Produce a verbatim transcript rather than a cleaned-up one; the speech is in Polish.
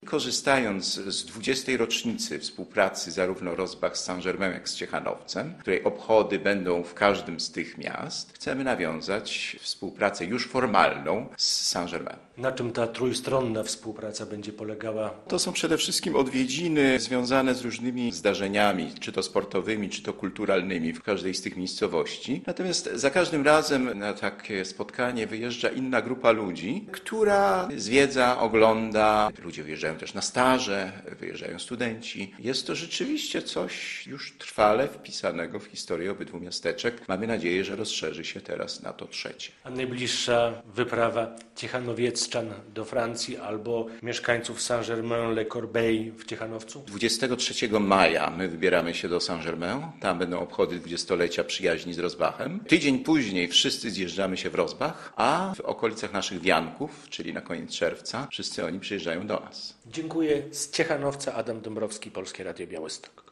Korzystając z dwudziestej rocznicy współpracy zarówno Rosbach z Saint-Germain jak z Ciechanowcem, której obchody będą w każdym z tych miast, chcemy nawiązać współpracę już formalną z Saint-Germain. Na czym ta trójstronna współpraca będzie polegała? To są przede wszystkim odwiedziny związane z różnymi zdarzeniami, czy to sportowymi, czy to kulturalnymi w każdej z tych miejscowości. Natomiast za każdym razem na takie spotkanie wyjeżdża inna grupa ludzi, która zwiedza, ogląda. Ludzie wyjeżdżają też na staże, wyjeżdżają studenci. Jest to rzeczywiście coś już trwale wpisanego w historię obydwu miasteczek. Mamy nadzieję, że rozszerzy się teraz na to trzecie. A najbliższa wyprawa ciechanowieczczan do Francji albo mieszkańców Saint-Germain-le-Corbeil w Ciechanowcu? dwudziestego trzeciego maja my wybieramy się do Saint-Germain. Tam będą obchody dwudziestolecia przyjaźni z Rosbachem. Tydzień później wszyscy zjeżdżamy się w Rosbach, a w okolicach naszych wianków, czyli na koniec czerwca, wszyscy oni przyjeżdżają do nas. Dziękuję. Z Ciechanowca Adam Dąbrowski, Polskie Radio Białystok.